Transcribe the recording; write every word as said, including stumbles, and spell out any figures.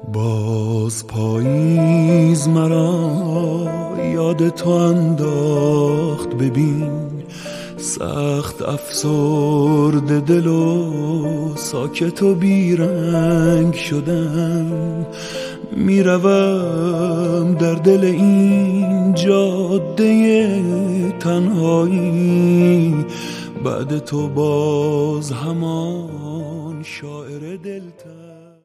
باز پاییز مرا یاد تو انداخت، ببین سخت افسرده دل و ساکت و بیرنگ شدم. میروم در دل این جاده تنهایی، بعد تو باز همان شاعر دل